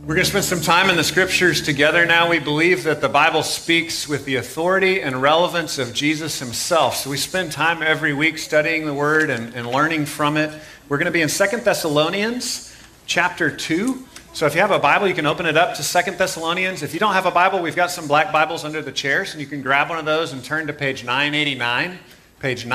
We're going to spend some time in the scriptures together now. We believe that the Bible speaks with the authority and relevance of Jesus himself. So we spend time every week studying the word and learning from it. We're going to be in 2 Thessalonians chapter 2. So if you have a Bible, you can open it up to 2 Thessalonians. If you don't have a Bible, we've got some black Bibles under the chairs, and you can grab one of those and turn to page 989. Page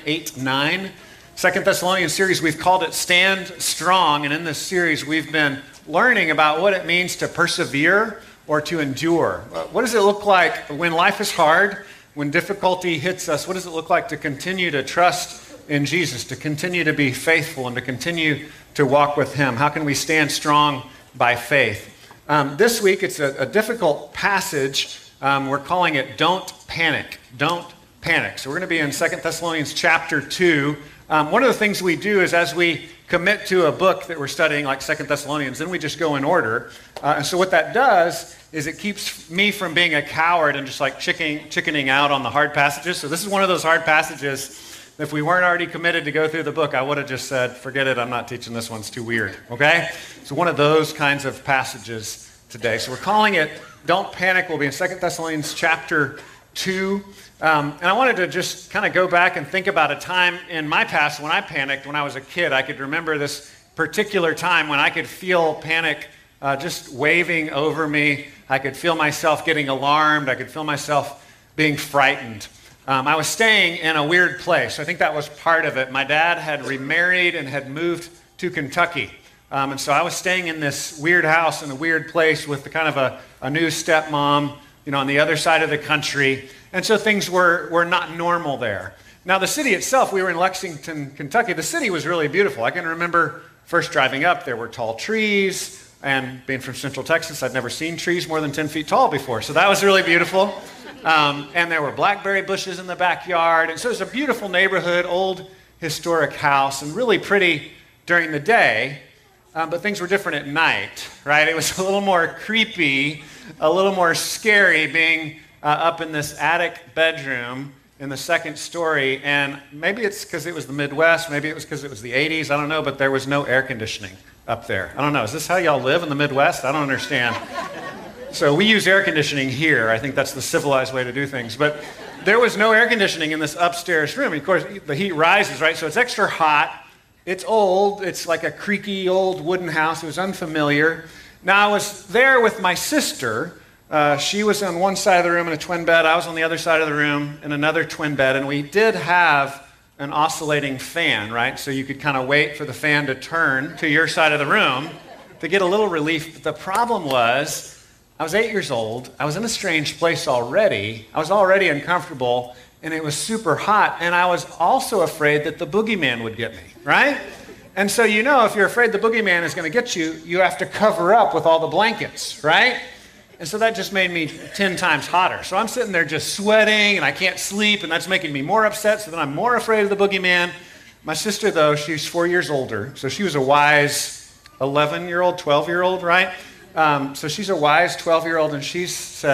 989. 2 Thessalonians series, we've called it Stand Strong. And in this series, we've been learning about what it means to persevere or to endure. What does it look like when life is hard, when difficulty hits us? What does it look like to continue to trust in Jesus, to continue to be faithful and to continue to walk with him? How can we stand strong by faith? This week, it's a difficult passage. We're calling it Don't Panic. Don't Panic. So we're going to be in 2 Thessalonians chapter 2. One of the things we do is as we commit to a book that we're studying, like 2 Thessalonians, then we just go in order. And so what that does is it keeps me from being a coward and just like chickening out on the hard passages. So this is one of those hard passages. If we weren't already committed to go through the book, I would have just said, forget it, I'm not teaching this one, it's too weird, okay? So one of those kinds of passages today. So we're calling it Don't Panic. We'll be in 2 Thessalonians chapter 2. And I wanted to just kind of go back and think about a time in my past when I panicked when I was a kid. I could remember this particular time when I could feel panic just waving over me. I could feel myself getting alarmed. I could feel myself being frightened. I was staying in a weird place. I think that was part of it. My dad had remarried and had moved to Kentucky. And so I was staying in this weird house in a weird place with the kind of a new stepmom, on the other side of the country. And so things were not normal there. Now, the city itself, we were in Lexington, Kentucky. The city was really beautiful. I can remember first driving up, there were tall trees. And being from Central Texas, I'd never seen trees more than 10 feet tall before. So that was really beautiful. And there were blackberry bushes in the backyard. And so it was a beautiful neighborhood, old historic house, and really pretty during the day. But things were different at night, right? It was a little more creepy, a little more scary being up in this attic bedroom in the second story. And maybe it's because it was the Midwest, maybe it was because it was the 80s, I don't know, but there was no air conditioning up there. I don't know, is this how y'all live in the Midwest? I don't understand. So we use air conditioning here. I think that's the civilized way to do things. But there was no air conditioning in this upstairs room. Of course, the heat rises, right? So it's extra hot. It's old. It's like a creaky old wooden house. It was unfamiliar. Now, I was there with my sister. She was on one side of the room in a twin bed. I was on the other side of the room in another twin bed. And we did have an oscillating fan, right? So you could kind of wait for the fan to turn to your side of the room to get a little relief. But the problem was, I was 8 years old. I was in a strange place already. I was already uncomfortable, and it was super hot. And I was also afraid that the boogeyman would get me, right? And so if you're afraid the boogeyman is going to get you, you have to cover up with all the blankets, right? And so that just made me 10 times hotter. So I'm sitting there just sweating, and I can't sleep, and that's making me more upset. So then I'm more afraid of the boogeyman. My sister, though, she's 4 years older. So she was a wise 11-year-old, 12-year-old, right? So she's a wise 12-year-old, and she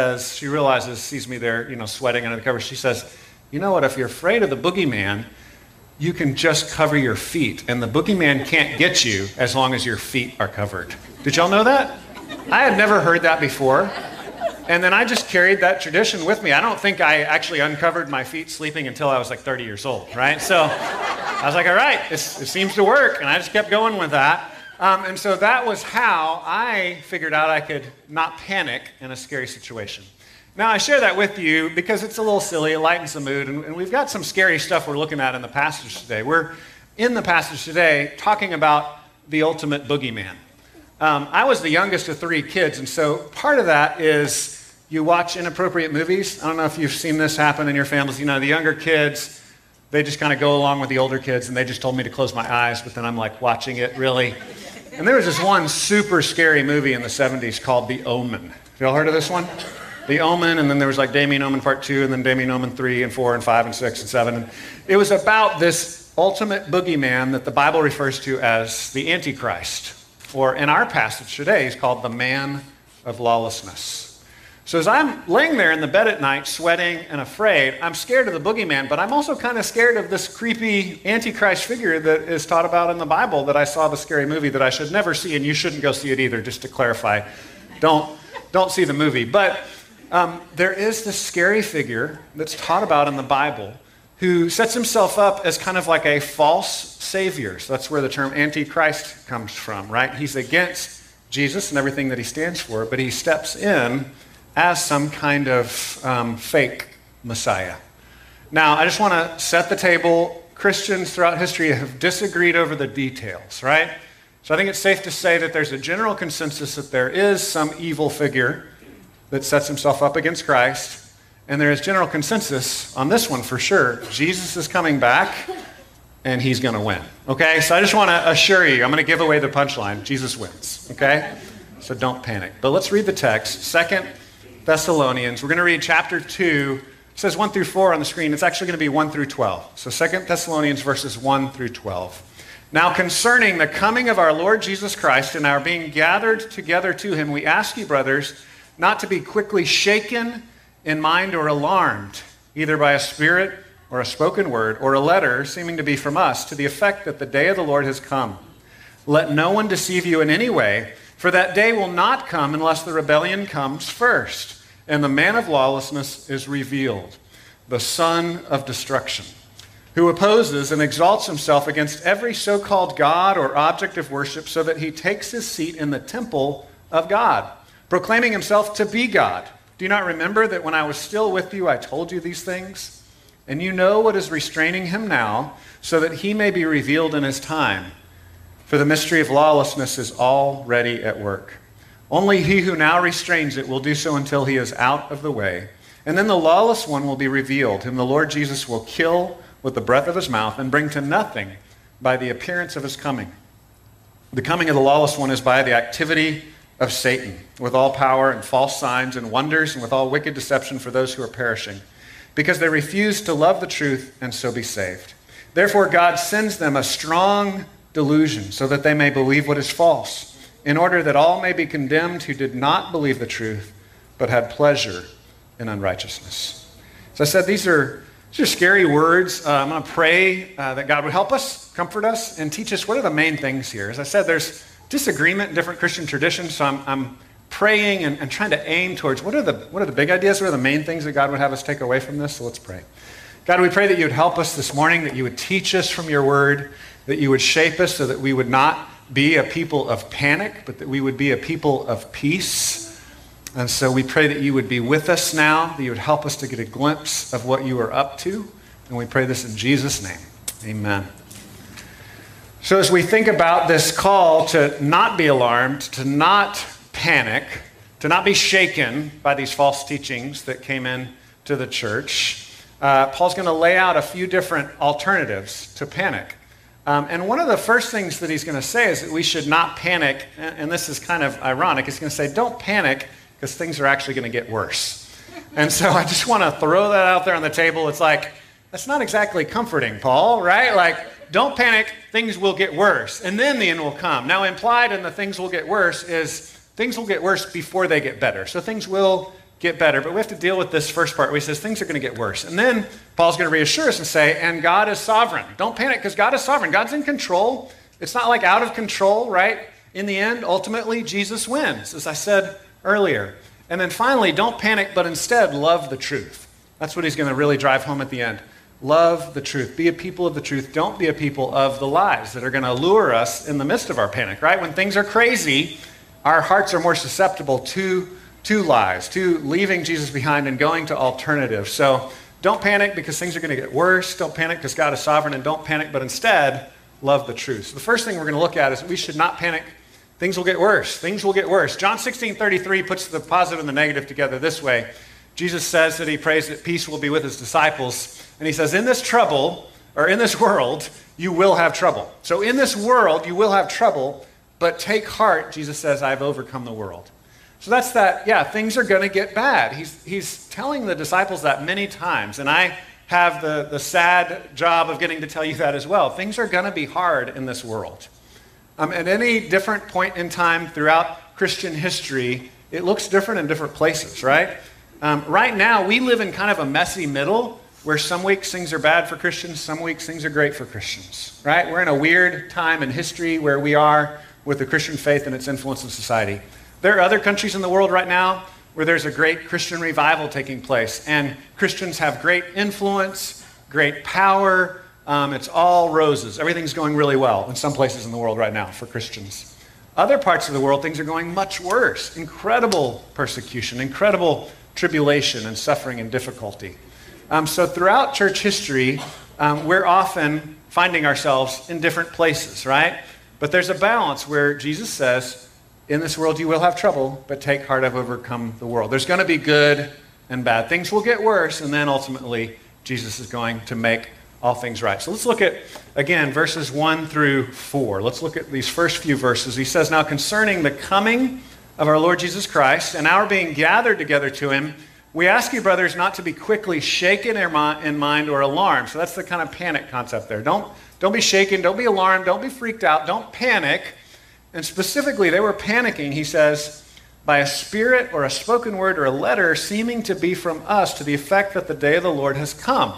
sees me there, sweating under the covers. She says, you know what, if you're afraid of the boogeyman, you can just cover your feet, and the boogeyman can't get you as long as your feet are covered. Did y'all know that? I had never heard that before, and then I just carried that tradition with me. I don't think I actually uncovered my feet sleeping until I was like 30 years old, right? So I was like, all right, it seems to work, and I just kept going with that. And so that was how I figured out I could not panic in a scary situation. Now, I share that with you because it's a little silly, it lightens the mood, and we've got some scary stuff we're looking at in the passage today. We're in the passage today talking about the ultimate boogeyman. I was the youngest of 3 kids, and so part of that is you watch inappropriate movies. I don't know if you've seen this happen in your families. The younger kids, they just kind of go along with the older kids, and they just told me to close my eyes, but then I'm like watching it really. And there was this one super scary movie in the 70s called The Omen. Have y'all heard of this one? The Omen, and then there was like Damien Omen Part 2, and then Damien Omen 3, and 4, and 5, and 6, and 7. And it was about this ultimate boogeyman that the Bible refers to as the Antichrist. Or in our passage today, he's called the man of lawlessness. So as I'm laying there in the bed at night, sweating and afraid, I'm scared of the boogeyman, but I'm also kind of scared of this creepy Antichrist figure that is taught about in the Bible that I saw the scary movie that I should never see, and you shouldn't go see it either, just to clarify. Don't see the movie. But there is this scary figure that's taught about in the Bible who sets himself up as kind of like a false savior. So that's where the term Antichrist comes from, right? He's against Jesus and everything that he stands for, but he steps in as some kind of fake Messiah. Now, I just want to set the table. Christians throughout history have disagreed over the details, right? So I think it's safe to say that there's a general consensus that there is some evil figure that sets himself up against Christ, and there is general consensus on this one for sure. Jesus is coming back, and he's going to win, okay? So I just want to assure you, I'm going to give away the punchline. Jesus wins, okay? So don't panic. But let's read the text. 2 Thessalonians. We're going to read chapter 2. It says 1 through 4 on the screen. It's actually going to be 1 through 12. So 2 Thessalonians verses 1 through 12. Now concerning the coming of our Lord Jesus Christ and our being gathered together to him, we ask you, brothers, not to be quickly shaken in mind or alarmed, either by a spirit or a spoken word or a letter seeming to be from us, to the effect that the day of the Lord has come. Let no one deceive you in any way, for that day will not come unless the rebellion comes first, and the man of lawlessness is revealed, the son of destruction, who opposes and exalts himself against every so-called God or object of worship, so that he takes his seat in the temple of God, proclaiming himself to be God. Do you not remember that when I was still with you, I told you these things? And you know what is restraining him now, so that he may be revealed in his time. For the mystery of lawlessness is already at work. Only he who now restrains it will do so until he is out of the way. And then the lawless one will be revealed, whom the Lord Jesus will kill with the breath of his mouth and bring to nothing by the appearance of his coming. The coming of the lawless one is by the activity of Satan, with all power and false signs and wonders and with all wicked deception for those who are perishing, because they refuse to love the truth and so be saved. Therefore God sends them a strong delusion, so that they may believe what is false, in order that all may be condemned who did not believe the truth, but had pleasure in unrighteousness. So I said, these are scary words. I'm going to pray that God would help us, comfort us, and teach us what are the main things here. As I said, there's disagreement in different Christian traditions, so I'm praying and trying to aim towards what are the big ideas, what are the main things that God would have us take away from this. So let's pray. God, we pray that you would help us this morning, that you would teach us from your word, that you would shape us so that we would not be a people of panic, but that we would be a people of peace. And so we pray that you would be with us now, that you would help us to get a glimpse of what you are up to. And we pray this in Jesus' name. Amen. So as we think about this call to not be alarmed, to not panic, to not be shaken by these false teachings that came in to the church, Paul's going to lay out a few different alternatives to panic. And one of the first things that he's going to say is that we should not panic, and this is kind of ironic. He's going to say, don't panic, because things are actually going to get worse. And so I just want to throw that out there on the table. It's like, that's not exactly comforting, Paul, right? Like, don't panic, things will get worse, and then the end will come. Now, implied in the things will get worse is things will get worse before they get better. So things will get better, but we have to deal with this first part where he says things are going to get worse. And then Paul's going to reassure us and say, and God is sovereign. Don't panic, because God is sovereign. God's in control. It's not like out of control, right? In the end, ultimately, Jesus wins, as I said earlier. And then finally, don't panic, but instead love the truth. That's what he's going to really drive home at the end. Love the truth. Be a people of the truth. Don't be a people of the lies that are going to lure us in the midst of our panic, right? When things are crazy, our hearts are more susceptible to lies, to leaving Jesus behind and going to alternatives. So don't panic because things are going to get worse. Don't panic because God is sovereign, and don't panic, but instead love the truth. So the first thing we're going to look at is we should not panic. Things will get worse. Things will get worse. John 16:33 puts the positive and the negative together this way. Jesus says that he prays that peace will be with his disciples. And he says, in this trouble, or in this world, you will have trouble. So in this world, you will have trouble, but take heart, Jesus says, I've overcome the world. So that's that, yeah, things are going to get bad. He's telling the disciples that many times, and I have the sad job of getting to tell you that as well. Things are going to be hard in this world. At any different point in time throughout Christian history, it looks different in different places, right? Right now, we live in kind of a messy middle where some weeks things are bad for Christians, some weeks things are great for Christians, right? We're in a weird time in history where we are with the Christian faith and its influence in society. There are other countries in the world right now where there's a great Christian revival taking place, and Christians have great influence, great power. It's all roses. Everything's going really well in some places in the world right now for Christians. Other parts of the world, things are going much worse. Incredible persecution, incredible tribulation and suffering and difficulty. So throughout church history, we're often finding ourselves in different places, right? But there's a balance where Jesus says, in this world you will have trouble, but take heart, I've overcome the world. There's going to be good and bad. Things will get worse, and then ultimately Jesus is going to make all things right. So let's look at, again, verses 1 through 4. Let's look at these first few verses. He says, now concerning the coming of our Lord Jesus Christ and our being gathered together to him, we ask you, brothers, not to be quickly shaken in mind or alarmed. So that's the kind of panic concept there. Don't be shaken, don't be alarmed, don't be freaked out, don't panic. And specifically, they were panicking, he says, by a spirit or a spoken word or a letter seeming to be from us to the effect that the day of the Lord has come.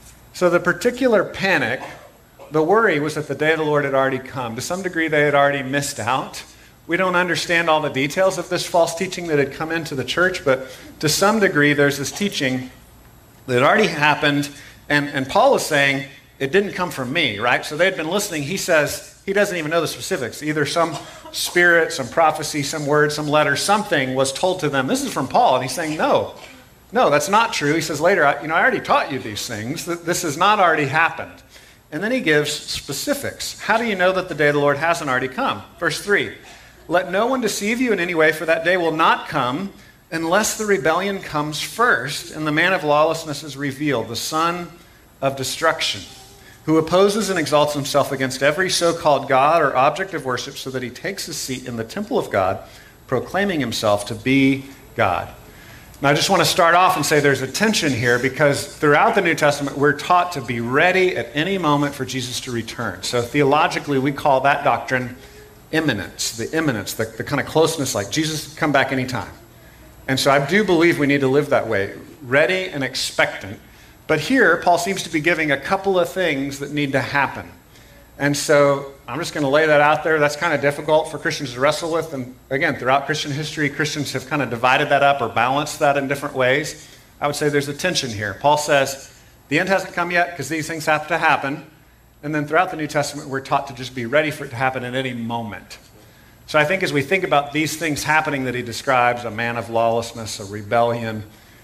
So the particular panic, the worry was that the day of the Lord had already come. To some degree, they had already missed out. We don't understand all the details of this false teaching that had come into the church, but to some degree, there's this teaching that already happened, and Paul is saying, it didn't come from me, right? So they had been listening. He says he doesn't even know the specifics. Either some spirit, some prophecy, some word, some letter, something was told to them. This is from Paul, and he's saying, no, that's not true. He says later, I already taught you these things. This has not already happened. And then he gives specifics. How do you know that the day of the Lord hasn't already come? Verse 3, let no one deceive you in any way, for that day will not come unless the rebellion comes first and the man of lawlessness is revealed, the son of destruction, who opposes and exalts himself against every so-called God or object of worship so that he takes his seat in the temple of God, proclaiming himself to be God. Now, I just want to start off and say there's a tension here because throughout the New Testament, we're taught to be ready at any moment for Jesus to return. So theologically, we call that doctrine imminence, the kind of closeness, like Jesus can come back anytime. And so I do believe we need to live that way, ready and expectant. But here, Paul seems to be giving a couple of things that need to happen. And so I'm just going to lay that out there. That's kind of difficult for Christians to wrestle with. And again, throughout Christian history, Christians have kind of divided that up or balanced that in different ways. I would say there's a tension here. Paul says the end hasn't come yet because these things have to happen. And then throughout the New Testament, we're taught to just be ready for it to happen at any moment. So I think as we think about these things happening that he describes, a man of lawlessness, a rebellion,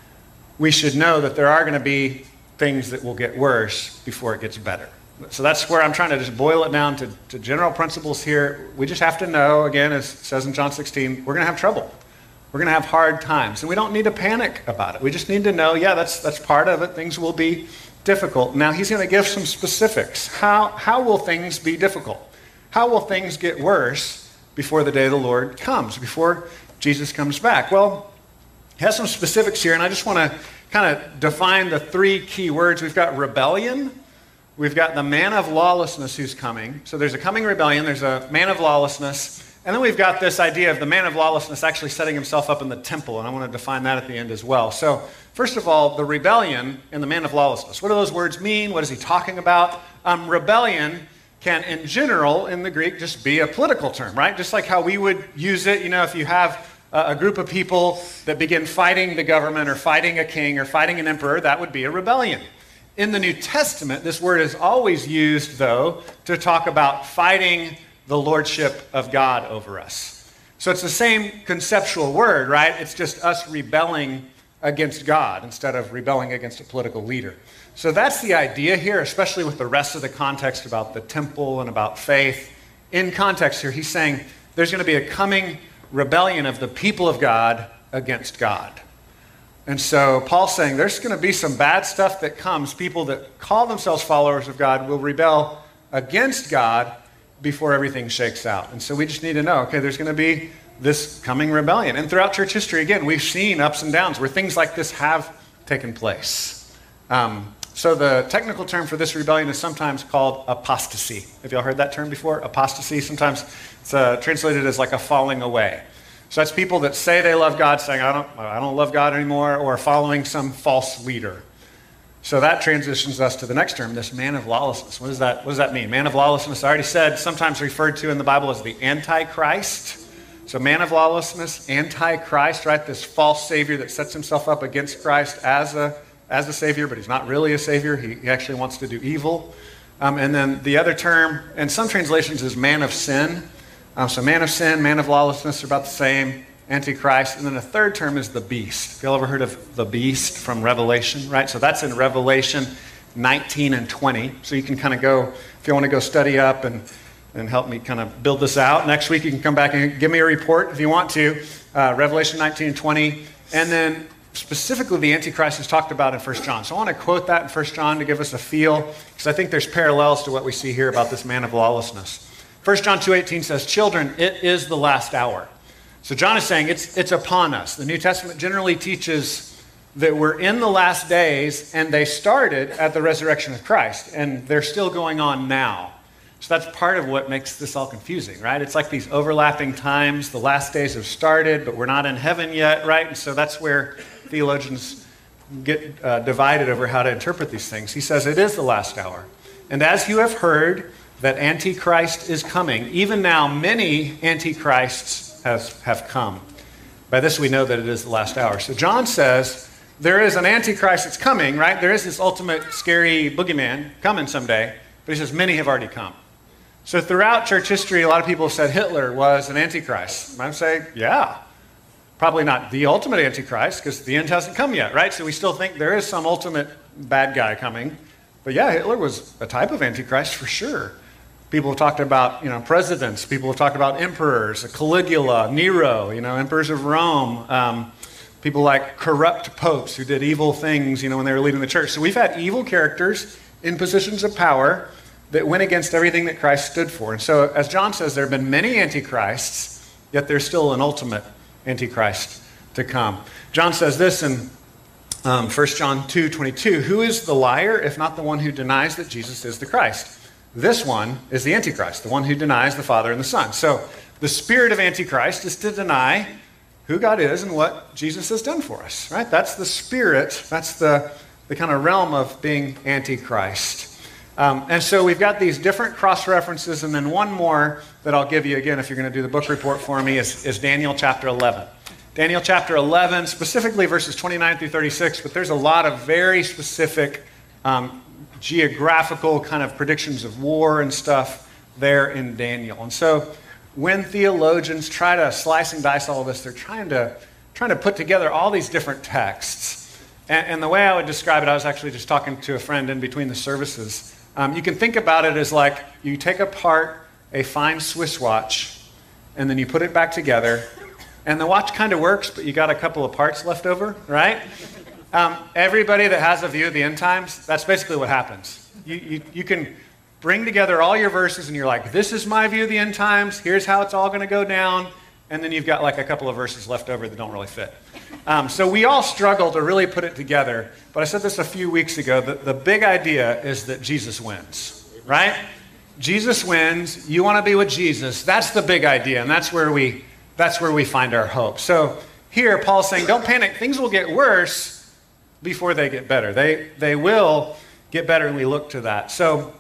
we should know that there are going to be things that will get worse before it gets better. So that's where I'm trying to just boil it down to general principles here. We just have to know, again, as it says in John 16, we're going to have trouble. We're going to have hard times. And we don't need to panic about it. We just need to know, that's part of it. Things will be difficult. Now, he's going to give some specifics. How will things be difficult? How will things get worse before the day of the Lord comes, before Jesus comes back? Well, he has some specifics here, and I just want to kind of define the three key words. We've got rebellion. We've got the man of lawlessness who's coming. So there's a coming rebellion, there's a man of lawlessness, and then we've got this idea of the man of lawlessness actually setting himself up in the temple, and I want to define that at the end as well. So first of all, the rebellion and the man of lawlessness. What do those words mean? What is he talking about? Rebellion can, in general, in the Greek, just be a political term, right? Just like how we would use it, if you have a group of people that begin fighting the government or fighting a king or fighting an emperor, that would be a rebellion. In the New Testament, this word is always used, though, to talk about fighting the lordship of God over us. So it's the same conceptual word, right? It's just us rebelling against God instead of rebelling against a political leader. So that's the idea here, especially with the rest of the context about the temple and about faith. In context here, he's saying there's going to be a coming rebellion of the people of God against God. And so Paul's saying there's going to be some bad stuff that comes. People that call themselves followers of God will rebel against God before everything shakes out. And so we just need to know, okay, there's going to be this coming rebellion. And throughout church history, again, we've seen ups and downs where things like this have taken place. So the technical term for this rebellion is sometimes called apostasy. Have y'all heard that term before? Apostasy, sometimes it's translated as like a falling away. So that's people that say they love God, saying, I don't love God anymore, or following some false leader. So that transitions us to the next term, this man of lawlessness. What does that mean? Man of lawlessness, I already said, sometimes referred to in the Bible as the Antichrist. So man of lawlessness, Antichrist, right? This false savior that sets himself up against Christ as a savior, but he's not really a savior. He actually wants to do evil. And then the other term, in some translations, is man of sin. So man of sin, man of lawlessness are about the same. Antichrist. And then a third term is the beast. Have you all ever heard of the beast from Revelation, right? So that's in Revelation 19 and 20. So you can kind of go, if you want to go study up and help me kind of build this out. Next week you can come back and give me a report if you want to. Revelation 19 and 20. And then specifically the Antichrist is talked about in 1 John. So I want to quote that in 1 John to give us a feel, because I think there's parallels to what we see here about this man of lawlessness. 1 John 2:18 says, "Children, it is the last hour." So John is saying it's upon us. The New Testament generally teaches that we're in the last days, and they started at the resurrection of Christ, and they're still going on now. So that's part of what makes this all confusing, right? It's like these overlapping times. The last days have started, but we're not in heaven yet, right? And so that's where theologians get divided over how to interpret these things. He says it is the last hour. "And as you have heard that Antichrist is coming, even now many Antichrists have come. By this we know that it is the last hour." So John says there is an Antichrist that's coming, right? There is this ultimate scary boogeyman coming someday, but he says many have already come. So throughout church history, a lot of people have said Hitler was an Antichrist. I say, yeah, probably not the ultimate Antichrist, because the end hasn't come yet, right? So we still think there is some ultimate bad guy coming. But yeah, Hitler was a type of Antichrist for sure. People have talked about, presidents. People have talked about emperors, Caligula, Nero, emperors of Rome. People like corrupt popes who did evil things, when they were leading the church. So we've had evil characters in positions of power that went against everything that Christ stood for. And so, as John says, there have been many antichrists, yet there's still an ultimate antichrist to come. John says this in 1 John 2:22, "Who is the liar, if not the one who denies that Jesus is the Christ? This one is the Antichrist, the one who denies the Father and the Son." So the spirit of Antichrist is to deny who God is and what Jesus has done for us, right? That's the spirit, that's the kind of realm of being Antichrist. And so we've got these different cross-references, and then one more that I'll give you again if you're going to do the book report for me is Daniel chapter 11. Daniel chapter 11, specifically verses 29 through 36, but there's a lot of very specific geographical kind of predictions of war and stuff there in Daniel. And so when theologians try to slice and dice all of this, they're trying to put together all these different texts. And the way I would describe it, I was actually just talking to a friend in between the services. You can think about it as like you take apart a fine Swiss watch and then you put it back together, and the watch kind of works, but you got a couple of parts left over, right? Everybody that has a view of the end times, that's basically what happens. You can bring together all your verses and you're like, this is my view of the end times, here's how it's all going to go down, and then you've got like a couple of verses left over that don't really fit. So we all struggle to really put it together, but I said this a few weeks ago, the big idea is that Jesus wins, right? Jesus wins, you want to be with Jesus, that's the big idea, and that's where we find our hope. So here Paul's saying, don't panic, things will get worse before they get better. They will get better, and we look to that. So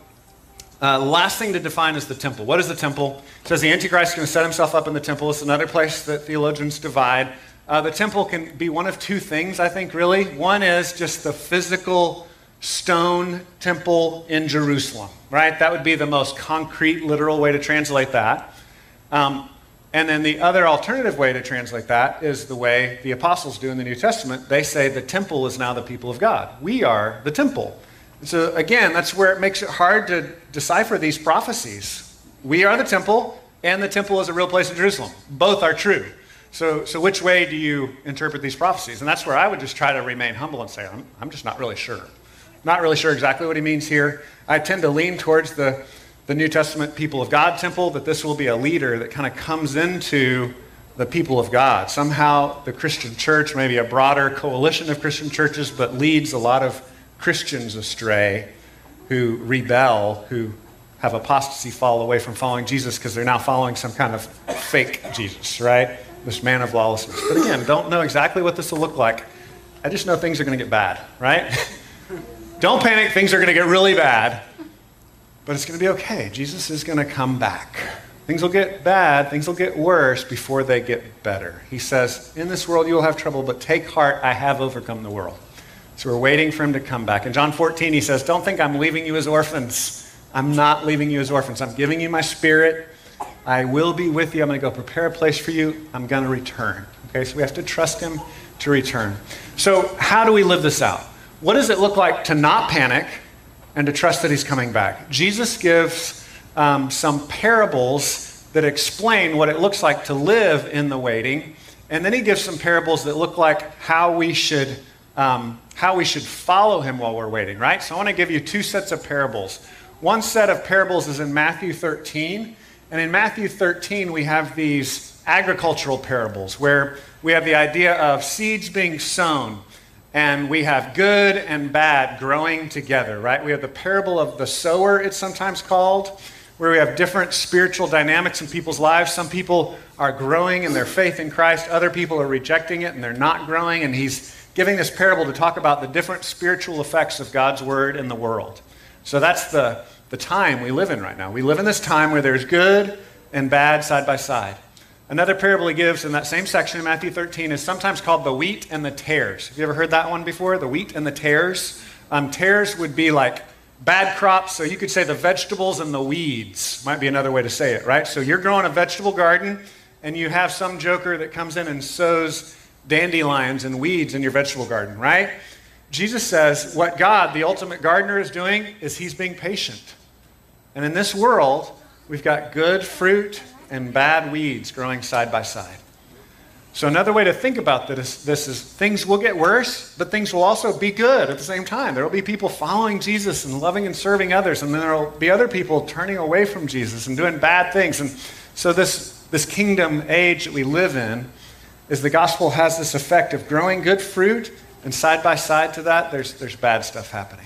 last thing to define is the temple. What is the temple? It says the Antichrist is going to set himself up in the temple. It's another place that theologians divide. The temple can be one of two things, I think, really. One is just the physical stone temple in Jerusalem, right? That would be the most concrete, literal way to translate that. And then the other alternative way to translate that is the way the apostles do in the New Testament. They say the temple is now the people of God. We are the temple. And so again, that's where it makes it hard to decipher these prophecies. We are the temple, and the temple is a real place in Jerusalem. Both are true. So which way do you interpret these prophecies? And that's where I would just try to remain humble and say, I'm just not really sure. Not really sure exactly what he means here. I tend to lean towards the New Testament people of God temple, that this will be a leader that kind of comes into the people of God. Somehow the Christian church, maybe a broader coalition of Christian churches, but leads a lot of Christians astray who rebel, who have apostasy, fall away from following Jesus because they're now following some kind of fake Jesus, right? this man of lawlessness. But again, don't know exactly what this will look like. I just know things are going to get bad, right? Don't panic, things are going to get really bad. But it's going to be okay. Jesus is going to come back. Things will get bad, things will get worse before they get better. He says, in this world you will have trouble, but take heart, I have overcome the world. So we're waiting for him to come back. In John 14, he says, don't think I'm leaving you as orphans. I'm not leaving you as orphans. I'm giving you my Spirit. I will be with you. I'm going to go prepare a place for you. I'm going to return. Okay, so we have to trust him to return. So how do we live this out? What does it look like to not panic and to trust that he's coming back? Jesus gives some parables that explain what it looks like to live in the waiting. And then he gives some parables that look like how we should follow him while we're waiting, right? So I want to give you two sets of parables. One set of parables is in Matthew 13. And in Matthew 13, we have these agricultural parables where we have the idea of seeds being sown. And we have good and bad growing together, right? We have the parable of the sower, it's sometimes called, where we have different spiritual dynamics in people's lives. Some people are growing in their faith in Christ. Other people are rejecting it and they're not growing. And he's giving this parable to talk about the different spiritual effects of God's word in the world. So that's the time we live in right now. We live in this time where there's good and bad side by side. Another parable he gives in that same section in Matthew 13 is sometimes called the wheat and the tares. Have you ever heard that one before? The wheat and the tares? Tares would be like bad crops, so you could say the vegetables and the weeds might be another way to say it, right? So you're growing a vegetable garden, and you have some joker that comes in and sows dandelions and weeds in your vegetable garden, right? Jesus says what God, the ultimate gardener, is doing is he's being patient. And in this world, we've got good fruit and bad weeds growing side by side. So another way to think about this is things will get worse, but things will also be good at the same time. There will be people following Jesus and loving and serving others, and then there will be other people turning away from Jesus and doing bad things. And so this kingdom age that we live in is the gospel has this effect of growing good fruit, and side by side to that, there's bad stuff happening.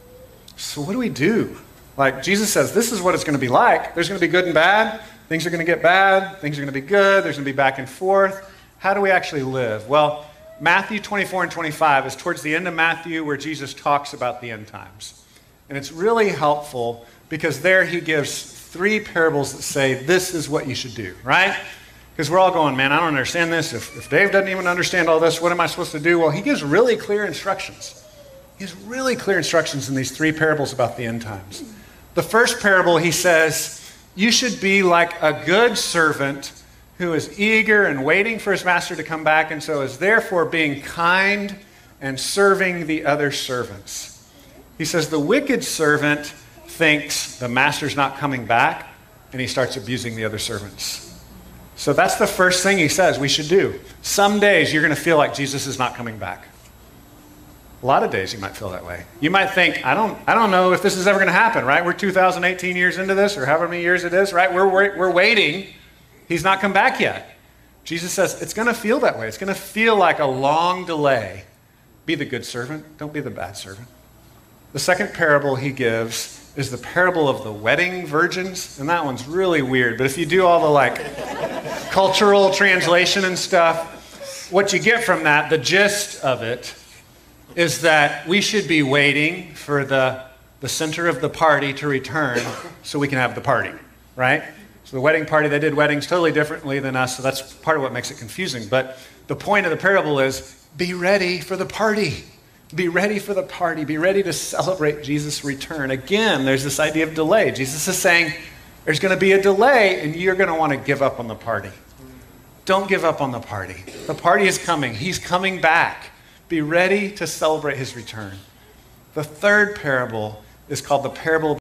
So what do we do? Like Jesus says, this is what it's going to be like. There's going to be good and bad. Things are going to get bad. Things are going to be good. There's going to be back and forth. How do we actually live? Well, Matthew 24 and 25 is towards the end of Matthew where Jesus talks about the end times. And it's really helpful because there he gives three parables that say this is what you should do, right? Because we're all going, man, I don't understand this. If Dave doesn't even understand all this, what am I supposed to do? Well, he gives really clear instructions. He has really clear instructions in these three parables about the end times. The first parable, he says, you should be like a good servant who is eager and waiting for his master to come back, and so is therefore being kind and serving the other servants. He says the wicked servant thinks the master's not coming back, and he starts abusing the other servants. So that's the first thing he says we should do. Some days you're going to feel like Jesus is not coming back. A lot of days you might feel that way. You might think, I don't know if this is ever going to happen, right? We're 2018 years into this, or however many years it is, right? We're waiting. He's not come back yet. Jesus says it's going to feel that way. It's going to feel like a long delay. Be the good servant. Don't be the bad servant. The second parable he gives is the parable of the wedding virgins. And that one's really weird. But if you do all the cultural translation and stuff, what you get from that, the gist of it, is that we should be waiting for the center of the party to return so we can have the party, right? So the wedding party, they did weddings totally differently than us, so that's part of what makes it confusing. But the point of the parable is be ready for the party. Be ready for the party. Be ready to celebrate Jesus' return. Again, there's this idea of delay. Jesus is saying there's going to be a delay and you're going to want to give up on the party. Don't give up on the party. The party is coming. He's coming back. Be ready to celebrate his return. The third parable is called the parable